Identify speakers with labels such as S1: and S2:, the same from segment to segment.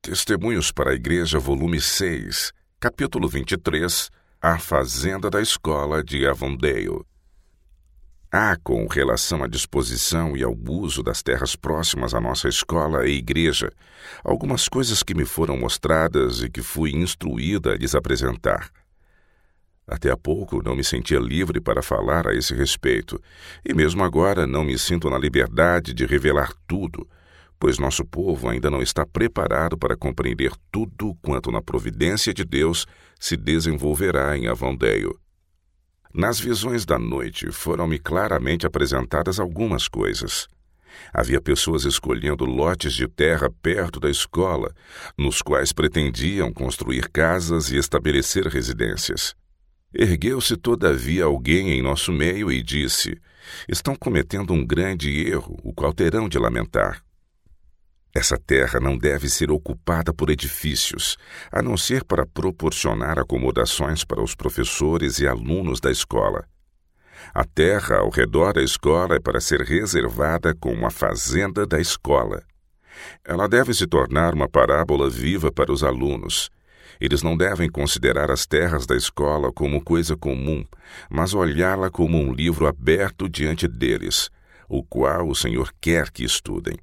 S1: Testemunhos para a Igreja, volume 6, capítulo 23, A Fazenda da Escola de Avondale. Há, com relação à disposição e ao uso das terras próximas à nossa escola e igreja, algumas coisas que me foram mostradas e que fui instruída a lhes apresentar. Até há pouco não me sentia livre para falar a esse respeito, e mesmo agora não me sinto na liberdade de revelar tudo, pois nosso povo ainda não está preparado para compreender tudo quanto na providência de Deus se desenvolverá em Avondale. Nas visões da noite foram-me claramente apresentadas algumas coisas. Havia pessoas escolhendo lotes de terra perto da escola, nos quais pretendiam construir casas e estabelecer residências. Ergueu-se, todavia, alguém em nosso meio e disse: estão cometendo um grande erro, o qual terão de lamentar. Essa terra não deve ser ocupada por edifícios, a não ser para proporcionar acomodações para os professores e alunos da escola. A terra ao redor da escola é para ser reservada como a fazenda da escola. Ela deve se tornar uma parábola viva para os alunos. Eles não devem considerar as terras da escola como coisa comum, mas olhá-la como um livro aberto diante deles, o qual o Senhor quer que estudem.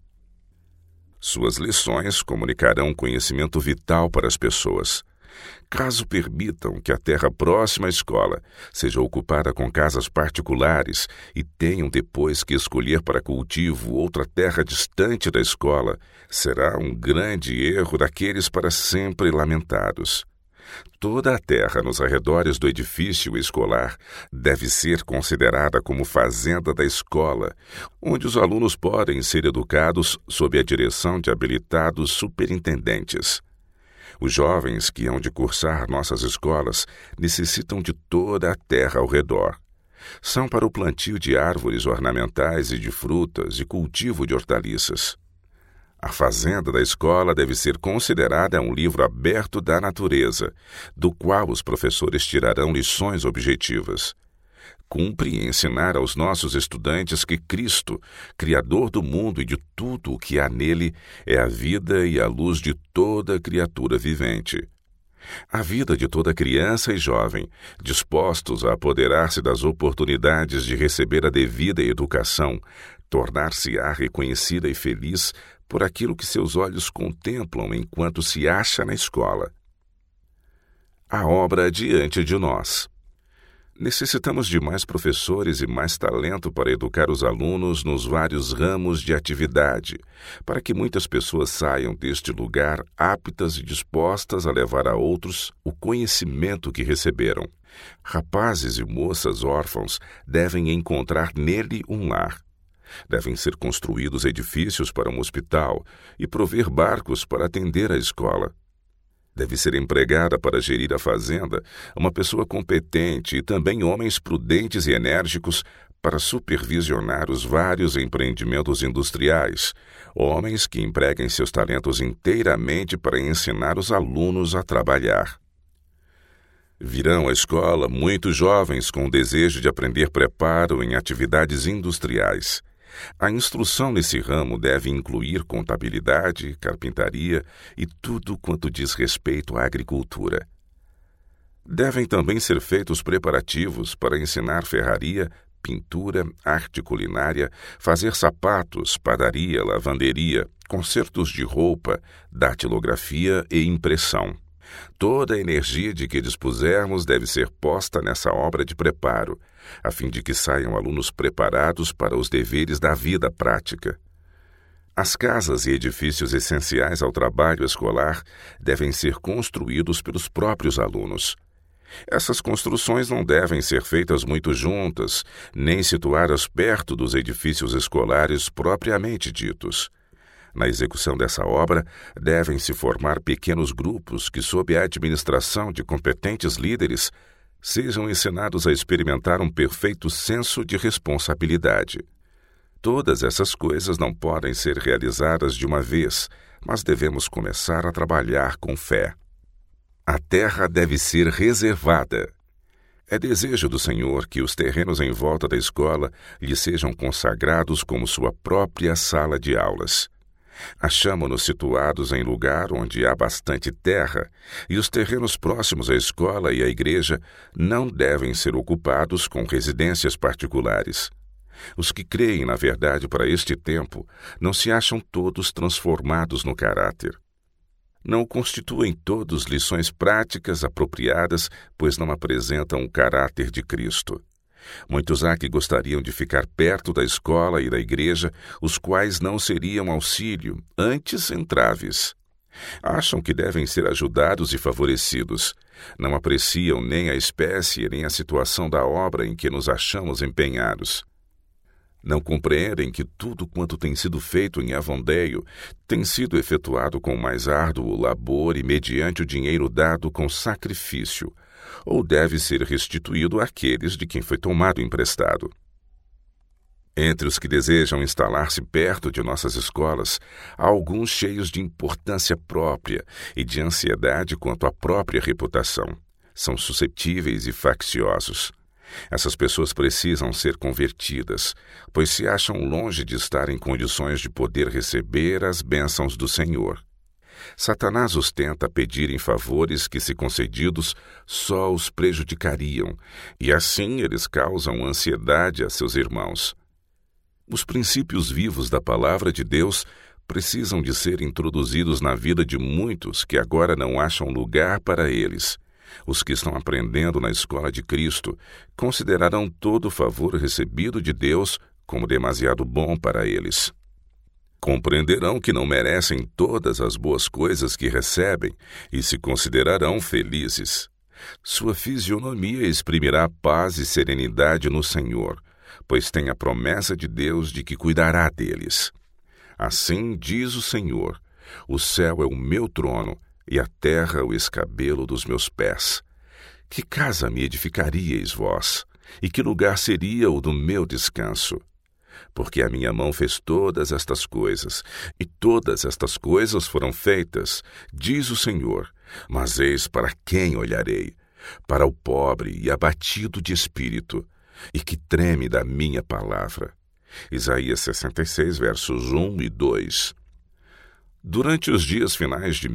S1: Suas lições comunicarão conhecimento vital para as pessoas. Caso permitam que a terra próxima à escola seja ocupada com casas particulares e tenham depois que escolher para cultivo outra terra distante da escola, será um grande erro daqueles para sempre lamentados. Toda a terra nos arredores do edifício escolar deve ser considerada como fazenda da escola, onde os alunos podem ser educados sob a direção de habilitados superintendentes. Os jovens que hão de cursar nossas escolas necessitam de toda a terra ao redor. São para o plantio de árvores ornamentais e de frutas e cultivo de hortaliças. A fazenda da escola deve ser considerada um livro aberto da natureza, do qual os professores tirarão lições objetivas. Cumpre ensinar aos nossos estudantes que Cristo, Criador do mundo e de tudo o que há nele, é a vida e a luz de toda criatura vivente. A vida de toda criança e jovem, dispostos a apoderar-se das oportunidades de receber a devida educação, tornar-se-á reconhecida e feliz por aquilo que seus olhos contemplam enquanto se acha na escola. A obra diante de nós. Necessitamos de mais professores e mais talento para educar os alunos nos vários ramos de atividade, para que muitas pessoas saiam deste lugar aptas e dispostas a levar a outros o conhecimento que receberam. Rapazes e moças órfãos devem encontrar nele um lar. Devem ser construídos edifícios para um hospital e prover barcos para atender a escola. Deve ser empregada para gerir a fazenda uma pessoa competente e também homens prudentes e enérgicos para supervisionar os vários empreendimentos industriais, homens que empreguem seus talentos inteiramente para ensinar os alunos a trabalhar. Virão à escola muitos jovens com o desejo de aprender preparo em atividades industriais. A instrução nesse ramo deve incluir contabilidade, carpintaria e tudo quanto diz respeito à agricultura. Devem também ser feitos preparativos para ensinar ferraria, pintura, arte culinária, fazer sapatos, padaria, lavanderia, consertos de roupa, datilografia e impressão. Toda a energia de que dispusermos deve ser posta nessa obra de preparo, a fim de que saiam alunos preparados para os deveres da vida prática. As casas e edifícios essenciais ao trabalho escolar devem ser construídos pelos próprios alunos. Essas construções não devem ser feitas muito juntas, nem situadas perto dos edifícios escolares propriamente ditos. Na execução dessa obra, devem se formar pequenos grupos que, sob a administração de competentes líderes, sejam ensinados a experimentar um perfeito senso de responsabilidade. Todas essas coisas não podem ser realizadas de uma vez, mas devemos começar a trabalhar com fé. A terra deve ser reservada. É desejo do Senhor que os terrenos em volta da escola lhe sejam consagrados como sua própria sala de aulas. Achamo-nos situados em lugar onde há bastante terra, e os terrenos próximos à escola e à igreja não devem ser ocupados com residências particulares. Os que creem na verdade para este tempo não se acham todos transformados no caráter. Não constituem todos lições práticas apropriadas, pois não apresentam o caráter de Cristo. Muitos há que gostariam de ficar perto da escola e da igreja, os quais não seriam auxílio, antes entraves. Acham que devem ser ajudados e favorecidos. Não apreciam nem a espécie nem a situação da obra em que nos achamos empenhados. Não compreendem que tudo quanto tem sido feito em Avondale tem sido efetuado com mais árduo labor e mediante o dinheiro dado com sacrifício, ou deve ser restituído àqueles de quem foi tomado emprestado. Entre os que desejam instalar-se perto de nossas escolas, há alguns cheios de importância própria e de ansiedade quanto à própria reputação. São suscetíveis e facciosos. Essas pessoas precisam ser convertidas, pois se acham longe de estar em condições de poder receber as bênçãos do Senhor. Satanás os tenta pedirem favores que, se concedidos, só os prejudicariam, e assim eles causam ansiedade a seus irmãos. Os princípios vivos da palavra de Deus precisam de ser introduzidos na vida de muitos que agora não acham lugar para eles. Os que estão aprendendo na escola de Cristo considerarão todo o favor recebido de Deus como demasiado bom para eles. Compreenderão que não merecem todas as boas coisas que recebem e se considerarão felizes. Sua fisionomia exprimirá paz e serenidade no Senhor, pois tem a promessa de Deus de que cuidará deles. Assim diz o Senhor: o céu é o meu trono e a terra o escabelo dos meus pés. Que casa me edificaríeis vós? E que lugar seria o do meu descanso? Porque a minha mão fez todas estas coisas, e todas estas coisas foram feitas, diz o Senhor. Mas eis para quem olharei? Para o pobre e abatido de espírito, e que treme da minha palavra. Isaías 66, versos 1 e 2. Durante os dias finais de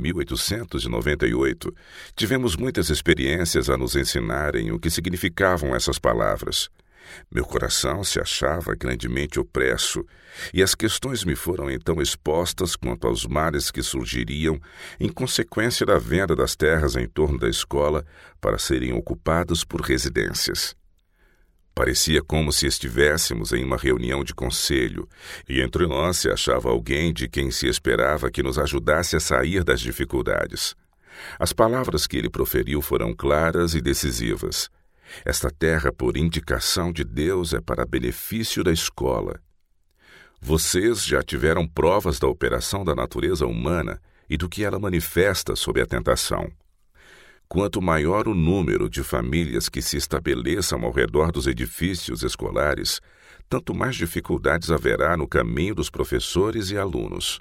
S1: 1898, tivemos muitas experiências a nos ensinarem o que significavam essas palavras. Meu coração se achava grandemente opresso, e as questões me foram então expostas quanto aos males que surgiriam em consequência da venda das terras em torno da escola para serem ocupadas por residências. Parecia como se estivéssemos em uma reunião de conselho, e entre nós se achava alguém de quem se esperava que nos ajudasse a sair das dificuldades. As palavras que ele proferiu foram claras e decisivas. Esta terra, por indicação de Deus, é para benefício da escola. Vocês já tiveram provas da operação da natureza humana e do que ela manifesta sob a tentação. Quanto maior o número de famílias que se estabeleçam ao redor dos edifícios escolares, tanto mais dificuldades haverá no caminho dos professores e alunos.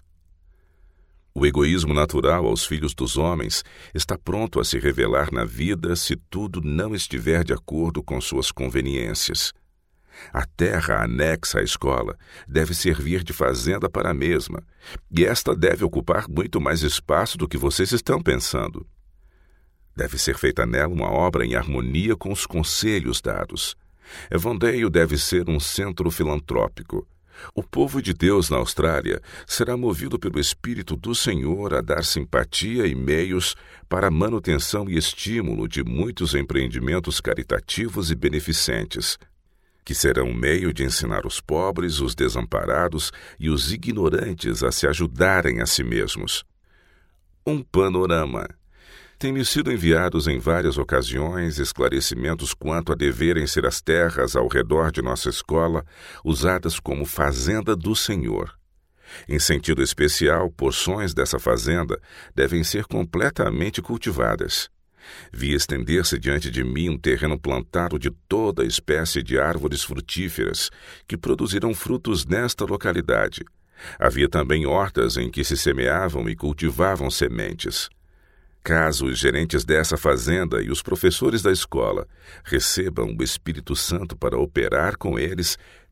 S1: O egoísmo natural aos filhos dos homens está pronto a se revelar na vida se tudo não estiver de acordo com suas conveniências. A terra anexa à escola deve servir de fazenda para a mesma, e esta deve ocupar muito mais espaço do que vocês estão pensando. Deve ser feita nela uma obra em harmonia com os conselhos dados. Avondale deve ser um centro filantrópico. O povo de Deus na Austrália será movido pelo Espírito do Senhor a dar simpatia e meios para a manutenção e estímulo de muitos empreendimentos caritativos e beneficentes, que serão um meio de ensinar os pobres, os desamparados e os ignorantes a se ajudarem a si mesmos. Um panorama. Tem-me sido enviados em várias ocasiões esclarecimentos quanto a deverem ser as terras ao redor de nossa escola usadas como fazenda do Senhor. Em sentido especial, porções dessa fazenda devem ser completamente cultivadas. Vi estender-se diante de mim um terreno plantado de toda espécie de árvores frutíferas que produzirão frutos nesta localidade. Havia também hortas em que se semeavam e cultivavam sementes. Caso os gerentes dessa fazenda e os professores da escola recebam o Espírito Santo para operar com eles,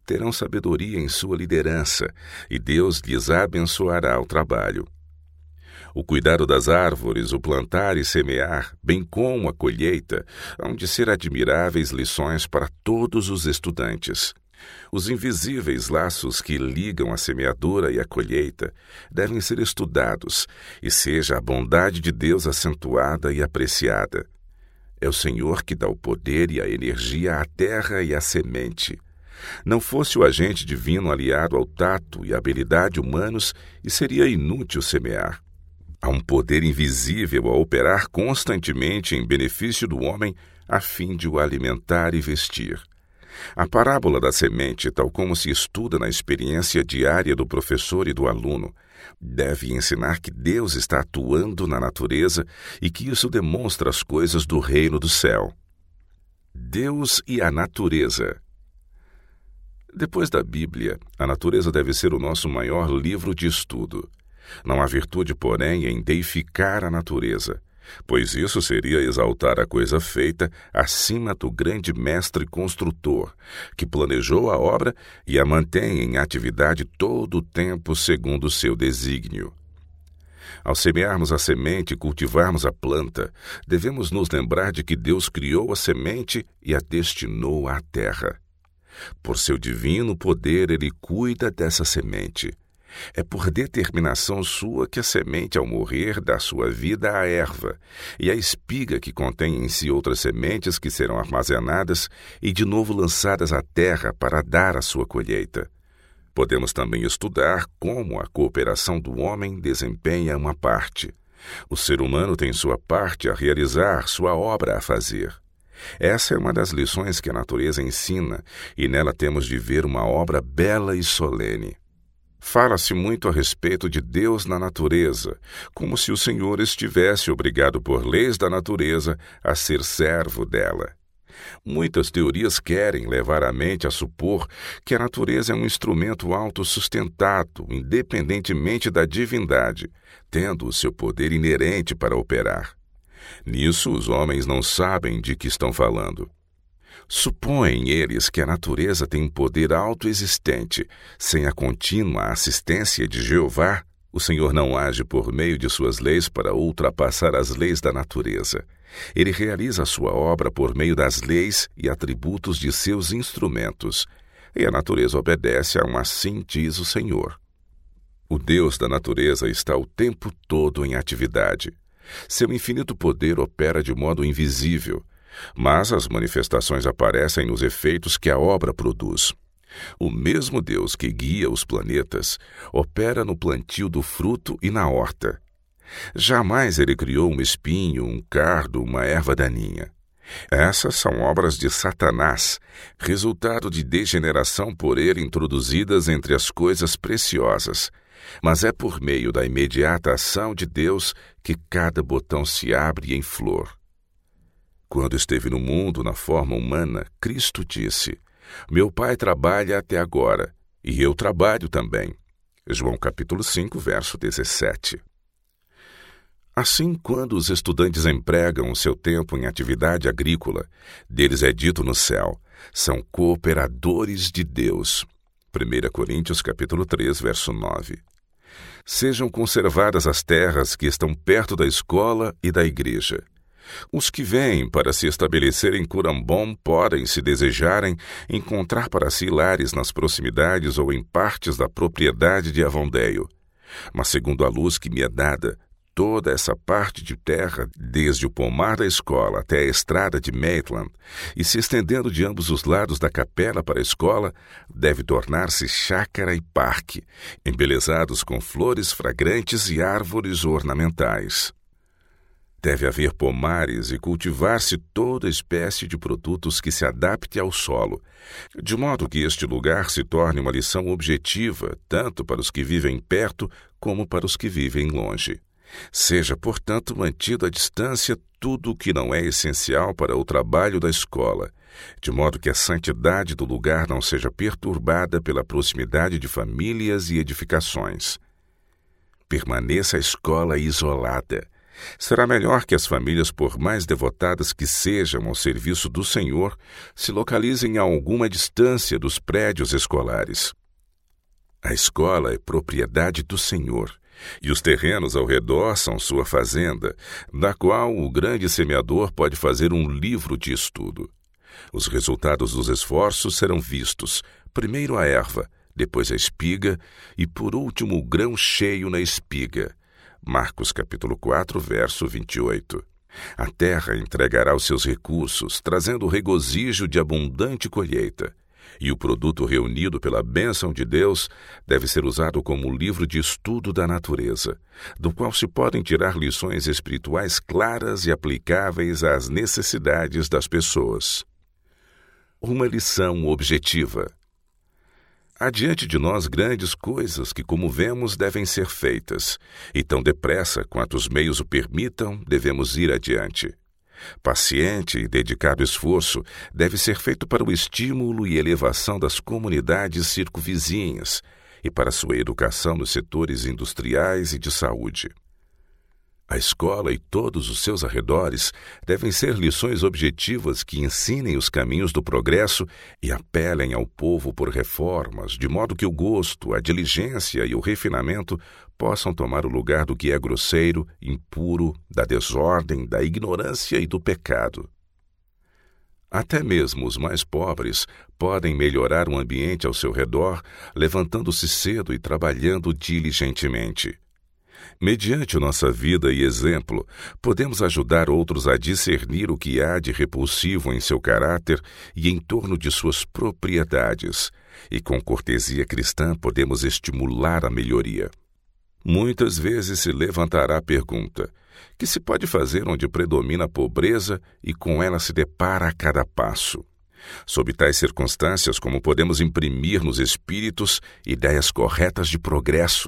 S1: terão sabedoria em sua liderança e Deus lhes abençoará o trabalho. O cuidado das árvores, o plantar e semear, bem como a colheita, hão de ser admiráveis lições para todos os estudantes. Os invisíveis laços que ligam a semeadura e a colheita devem ser estudados, e seja a bondade de Deus acentuada e apreciada. É o Senhor que dá o poder e a energia à terra e à semente. Não fosse o agente divino aliado ao tato e à habilidade humanos, e seria inútil semear. Há um poder invisível a operar constantemente em benefício do homem a fim de o alimentar e vestir. A parábola da semente, tal como se estuda na experiência diária do professor e do aluno, deve ensinar que Deus está atuando na natureza e que isso demonstra as coisas do reino do céu. Deus e a natureza. Depois da Bíblia, a natureza deve ser o nosso maior livro de estudo. Não há virtude, porém, em deificar a natureza, pois isso seria exaltar a coisa feita acima do grande mestre construtor, que planejou a obra e a mantém em atividade todo o tempo segundo o seu desígnio. Ao semearmos a semente e cultivarmos a planta, devemos nos lembrar de que Deus criou a semente e a destinou à terra. Por seu divino poder, Ele cuida dessa semente. É por determinação sua que a semente, ao morrer, dá sua vida à erva, e a espiga que contém em si outras sementes que serão armazenadas e de novo lançadas à terra para dar a sua colheita. Podemos também estudar como a cooperação do homem desempenha uma parte. O ser humano tem sua parte a realizar, sua obra a fazer. Essa é uma das lições que a natureza ensina, e nela temos de ver uma obra bela e solene. Fala-se muito a respeito de Deus na natureza, como se o Senhor estivesse obrigado por leis da natureza a ser servo dela. Muitas teorias querem levar a mente a supor que a natureza é um instrumento autossustentado, independentemente da divindade, tendo o seu poder inerente para operar. Nisso, os homens não sabem de que estão falando. Supõem eles que a natureza tem um poder autoexistente. Sem a contínua assistência de Jeová, o Senhor não age por meio de suas leis para ultrapassar as leis da natureza. Ele realiza a sua obra por meio das leis e atributos de seus instrumentos, e a natureza obedece a um assim diz o Senhor. O Deus da natureza está o tempo todo em atividade. Seu infinito poder opera de modo invisível, mas as manifestações aparecem nos efeitos que a obra produz. O mesmo Deus que guia os planetas opera no plantio do fruto e na horta. Jamais ele criou um espinho, um cardo, uma erva daninha. Essas são obras de Satanás, resultado de degeneração por ele introduzidas entre as coisas preciosas. Mas é por meio da imediata ação de Deus que cada botão se abre em flor. Quando esteve no mundo na forma humana, Cristo disse: Meu Pai trabalha até agora, e eu trabalho também. João capítulo 5, verso 17. Assim, quando os estudantes empregam o seu tempo em atividade agrícola, deles é dito no céu: são cooperadores de Deus. 1 Coríntios capítulo 3, verso 9. Sejam conservadas as terras que estão perto da escola e da igreja. Os que vêm para se estabelecer em Curambom podem, se desejarem, encontrar para si lares nas proximidades ou em partes da propriedade de Avondale. Mas segundo a luz que me é dada, toda essa parte de terra, desde o pomar da escola até a estrada de Maitland, e se estendendo de ambos os lados da capela para a escola, deve tornar-se chácara e parque, embelezados com flores fragrantes e árvores ornamentais. Deve haver pomares e cultivar-se toda espécie de produtos que se adapte ao solo, de modo que este lugar se torne uma lição objetiva, tanto para os que vivem perto como para os que vivem longe. Seja, portanto, mantido à distância tudo o que não é essencial para o trabalho da escola, de modo que a santidade do lugar não seja perturbada pela proximidade de famílias e edificações. Permaneça a escola isolada. Será melhor que as famílias, por mais devotadas que sejam ao serviço do Senhor, se localizem a alguma distância dos prédios escolares. A escola é propriedade do Senhor, e os terrenos ao redor são sua fazenda, da qual o grande semeador pode fazer um livro de estudo. Os resultados dos esforços serão vistos, primeiro a erva, depois a espiga e, por último, o grão cheio na espiga. Marcos capítulo 4, verso 28. A terra entregará os seus recursos, trazendo o regozijo de abundante colheita. E o produto reunido pela bênção de Deus deve ser usado como livro de estudo da natureza, do qual se podem tirar lições espirituais claras e aplicáveis às necessidades das pessoas. Uma lição objetiva. Há diante de nós grandes coisas que, como vemos, devem ser feitas, e tão depressa quanto os meios o permitam, devemos ir adiante. Paciente e dedicado esforço deve ser feito para o estímulo e elevação das comunidades circunvizinhas e para sua educação nos setores industriais e de saúde. A escola e todos os seus arredores devem ser lições objetivas que ensinem os caminhos do progresso e apelem ao povo por reformas, de modo que o gosto, a diligência e o refinamento possam tomar o lugar do que é grosseiro, impuro, da desordem, da ignorância e do pecado. Até mesmo os mais pobres podem melhorar o ambiente ao seu redor, levantando-se cedo e trabalhando diligentemente. Mediante nossa vida e exemplo, podemos ajudar outros a discernir o que há de repulsivo em seu caráter e em torno de suas propriedades, e com cortesia cristã podemos estimular a melhoria. Muitas vezes se levantará a pergunta: que se pode fazer onde predomina a pobreza e com ela se depara a cada passo? Sob tais circunstâncias, como podemos imprimir nos espíritos ideias corretas de progresso?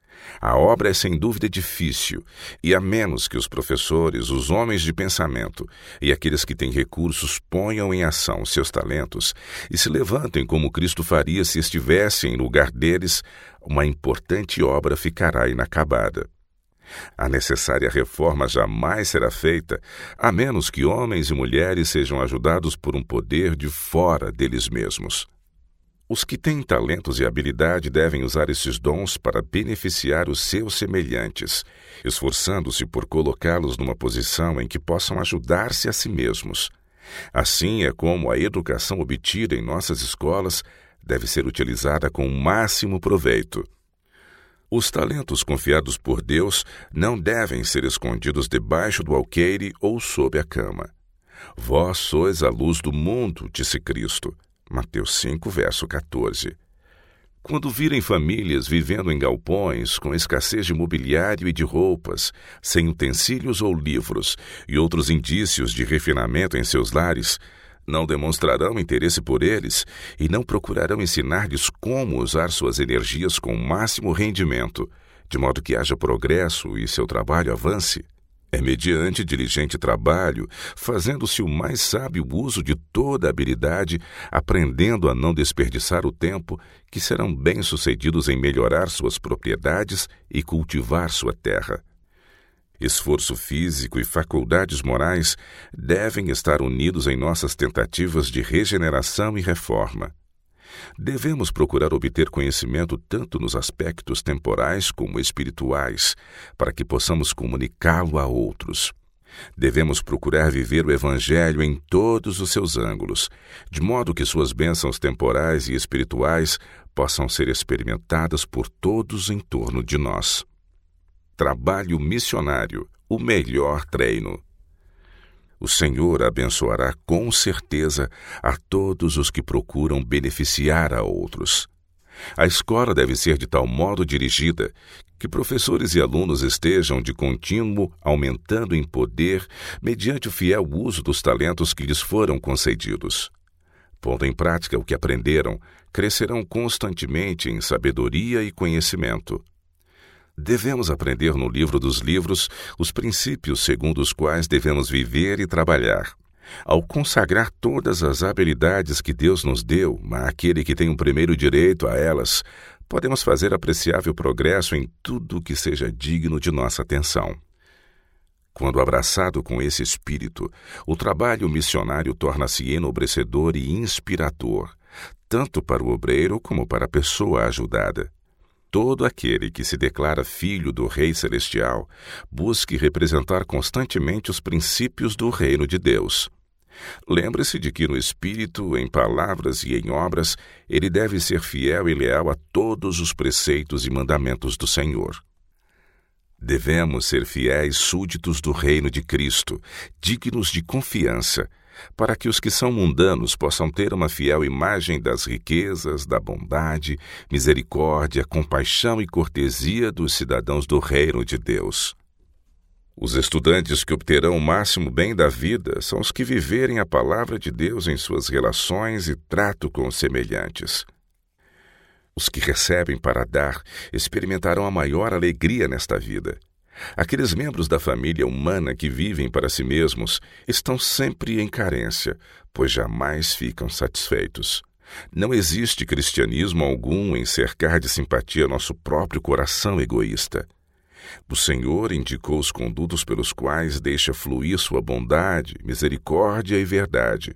S1: A obra é sem dúvida difícil, e a menos que os professores, os homens de pensamento e aqueles que têm recursos ponham em ação seus talentos e se levantem como Cristo faria se estivesse em lugar deles, uma importante obra ficará inacabada. A necessária reforma jamais será feita, a menos que homens e mulheres sejam ajudados por um poder de fora deles mesmos. Os que têm talentos e habilidade devem usar esses dons para beneficiar os seus semelhantes, esforçando-se por colocá-los numa posição em que possam ajudar-se a si mesmos. Assim é como a educação obtida em nossas escolas deve ser utilizada com o máximo proveito. Os talentos confiados por Deus não devem ser escondidos debaixo do alqueire ou sob a cama. Vós sois a luz do mundo, disse Cristo. Mateus 5, verso 14. Quando virem famílias vivendo em galpões, com escassez de mobiliário e de roupas, sem utensílios ou livros, e outros indícios de refinamento em seus lares, não demonstrarão interesse por eles e não procurarão ensinar-lhes como usar suas energias com o máximo rendimento, de modo que haja progresso e seu trabalho avance. É mediante diligente trabalho, fazendo-se o mais sábio uso de toda a habilidade, aprendendo a não desperdiçar o tempo, que serão bem-sucedidos em melhorar suas propriedades e cultivar sua terra. Esforço físico e faculdades morais devem estar unidos em nossas tentativas de regeneração e reforma. Devemos procurar obter conhecimento tanto nos aspectos temporais como espirituais, para que possamos comunicá-lo a outros. Devemos procurar viver o Evangelho em todos os seus ângulos, de modo que suas bênçãos temporais e espirituais possam ser experimentadas por todos em torno de nós. Trabalho missionário, o melhor treino. O Senhor abençoará com certeza a todos os que procuram beneficiar a outros. A escola deve ser de tal modo dirigida que professores e alunos estejam de contínuo aumentando em poder mediante o fiel uso dos talentos que lhes foram concedidos. Pondo em prática o que aprenderam, crescerão constantemente em sabedoria e conhecimento. Devemos aprender no livro dos livros os princípios segundo os quais devemos viver e trabalhar. Ao consagrar todas as habilidades que Deus nos deu àquele que tem o primeiro direito a elas, podemos fazer apreciável progresso em tudo que seja digno de nossa atenção. Quando abraçado com esse espírito, o trabalho missionário torna-se enobrecedor e inspirador, tanto para o obreiro como para a pessoa ajudada. Todo aquele que se declara filho do Rei Celestial busque representar constantemente os princípios do reino de Deus. Lembre-se de que no espírito, em palavras e em obras, ele deve ser fiel e leal a todos os preceitos e mandamentos do Senhor. Devemos ser fiéis súditos do reino de Cristo, dignos de confiança, para que os que são mundanos possam ter uma fiel imagem das riquezas, da bondade, misericórdia, compaixão e cortesia dos cidadãos do reino de Deus. Os estudantes que obterão o máximo bem da vida são os que viverem a palavra de Deus em suas relações e trato com os semelhantes. Os que recebem para dar experimentarão a maior alegria nesta vida. Aqueles membros da família humana que vivem para si mesmos estão sempre em carência, pois jamais ficam satisfeitos. Não existe cristianismo algum em cercar de simpatia nosso próprio coração egoísta. O Senhor indicou os condutos pelos quais deixa fluir sua bondade, misericórdia e verdade.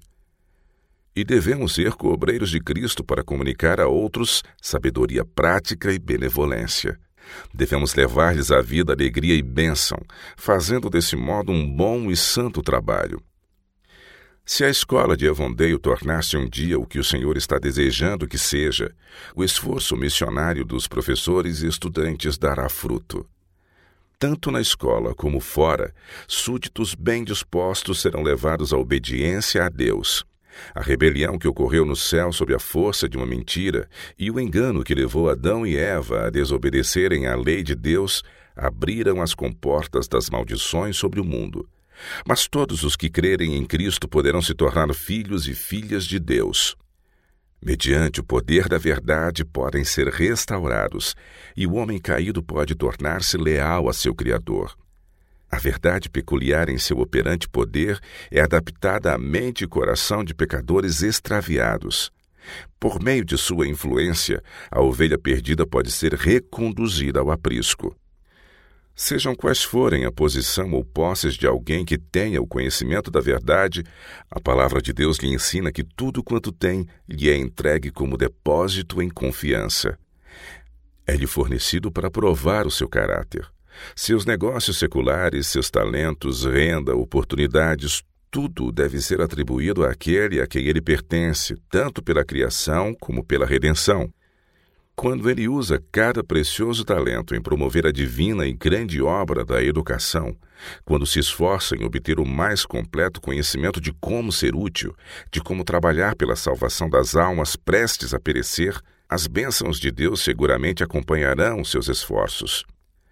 S1: E devemos ser coobreiros de Cristo para comunicar a outros sabedoria prática e benevolência. Devemos levar-lhes à vida alegria e bênção, fazendo desse modo um bom e santo trabalho. Se a escola de Avondale tornar-se um dia o que o Senhor está desejando que seja, o esforço missionário dos professores e estudantes dará fruto. Tanto na escola como fora, súditos bem dispostos serão levados à obediência a Deus. A rebelião que ocorreu no céu sob a força de uma mentira e o engano que levou Adão e Eva a desobedecerem à lei de Deus abriram as comportas das maldições sobre o mundo. Mas todos os que crerem em Cristo poderão se tornar filhos e filhas de Deus. Mediante o poder da verdade podem ser restaurados e o homem caído pode tornar-se leal a seu Criador. A verdade peculiar em seu operante poder é adaptada à mente e coração de pecadores extraviados. Por meio de sua influência, a ovelha perdida pode ser reconduzida ao aprisco. Sejam quais forem a posição ou posses de alguém que tenha o conhecimento da verdade, a palavra de Deus lhe ensina que tudo quanto tem lhe é entregue como depósito em confiança. É-lhe fornecido para provar o seu caráter. Seus negócios seculares, seus talentos, renda, oportunidades, tudo deve ser atribuído àquele a quem ele pertence, tanto pela criação como pela redenção. Quando ele usa cada precioso talento em promover a divina e grande obra da educação, quando se esforça em obter o mais completo conhecimento de como ser útil, de como trabalhar pela salvação das almas prestes a perecer, as bênçãos de Deus seguramente acompanharão os seus esforços.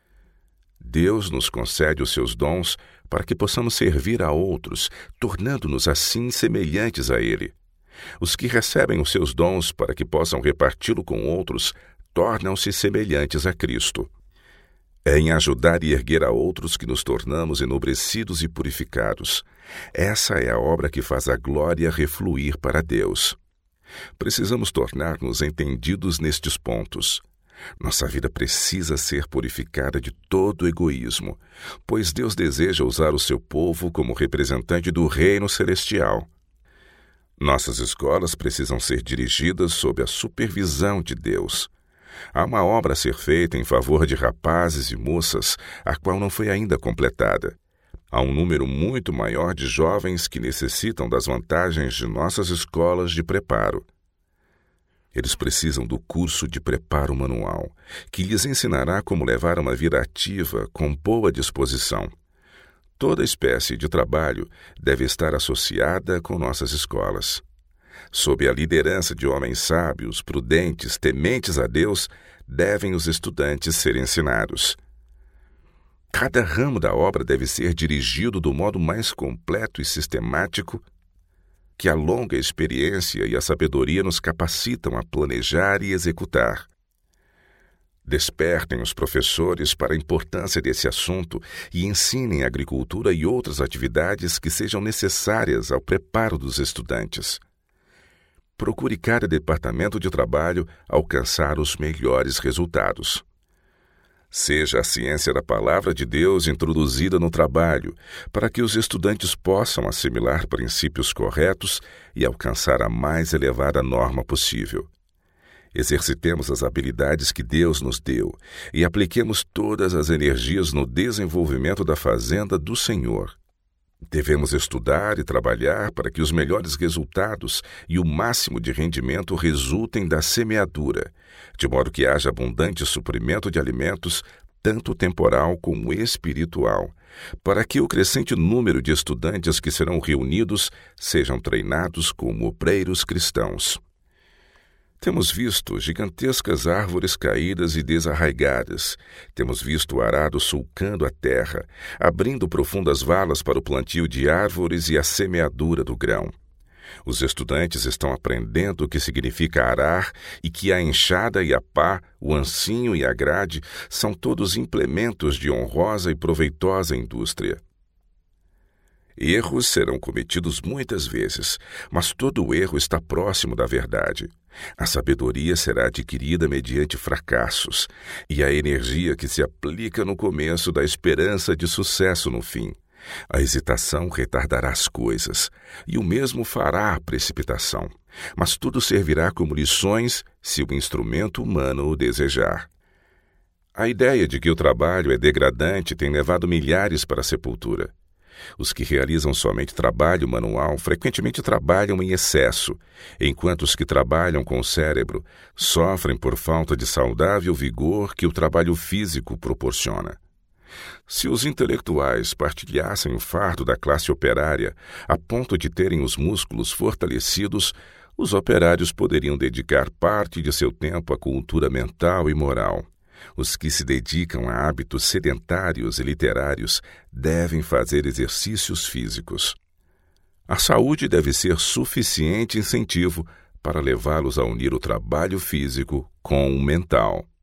S1: Deus nos concede os seus dons para que possamos servir a outros, tornando-nos assim semelhantes a Ele. Os que recebem os seus dons para que possam reparti-lo com outros, tornam-se semelhantes a Cristo. É em ajudar e erguer a outros que nos tornamos enobrecidos e purificados. Essa é a obra que faz a glória refluir para Deus. Precisamos tornar-nos entendidos nestes pontos. Nossa vida precisa ser purificada de todo egoísmo, pois Deus deseja usar o seu povo como representante do reino celestial. Nossas escolas precisam ser dirigidas sob a supervisão de Deus. Há uma obra a ser feita em favor de rapazes e moças, a qual não foi ainda completada. Há um número muito maior de jovens que necessitam das vantagens de nossas escolas de preparo. Eles precisam do curso de preparo manual, que lhes ensinará como levar uma vida ativa com boa disposição. Toda espécie de trabalho deve estar associada com nossas escolas. Sob a liderança de homens sábios, prudentes, tementes a Deus, devem os estudantes ser ensinados. Cada ramo da obra deve ser dirigido do modo mais completo e sistemático que a longa experiência e a sabedoria nos capacitam a planejar e executar. Despertem os professores para a importância desse assunto e ensinem a agricultura e outras atividades que sejam necessárias ao preparo dos estudantes. Procure cada departamento de trabalho alcançar os melhores resultados. Seja a ciência da palavra de Deus introduzida no trabalho, para que os estudantes possam assimilar princípios corretos e alcançar a mais elevada norma possível. Exercitemos as habilidades que Deus nos deu e apliquemos todas as energias no desenvolvimento da fazenda do Senhor. Devemos estudar e trabalhar para que os melhores resultados e o máximo de rendimento resultem da semeadura, de modo que haja abundante suprimento de alimentos, tanto temporal como espiritual, para que o crescente número de estudantes que serão reunidos sejam treinados como obreiros cristãos. Temos visto gigantescas árvores caídas e desarraigadas. Temos visto o arado sulcando a terra, abrindo profundas valas para o plantio de árvores e a semeadura do grão. Os estudantes estão aprendendo o que significa arar e que a enxada e a pá, o ancinho e a grade são todos implementos de honrosa e proveitosa indústria. Erros serão cometidos muitas vezes, mas todo erro está próximo da verdade. A sabedoria será adquirida mediante fracassos, e a energia que se aplica no começo dá esperança de sucesso no fim. A hesitação retardará as coisas, e o mesmo fará a precipitação, mas tudo servirá como lições se o instrumento humano o desejar. A ideia de que o trabalho é degradante tem levado milhares para a sepultura. Os que realizam somente trabalho manual frequentemente trabalham em excesso, enquanto os que trabalham com o cérebro sofrem por falta de saudável vigor que o trabalho físico proporciona. Se os intelectuais partilhassem o fardo da classe operária a ponto de terem os músculos fortalecidos, os operários poderiam dedicar parte de seu tempo à cultura mental e moral. Os que se dedicam a hábitos sedentários e literários devem fazer exercícios físicos. A saúde deve ser suficiente incentivo para levá-los a unir o trabalho físico com o mental.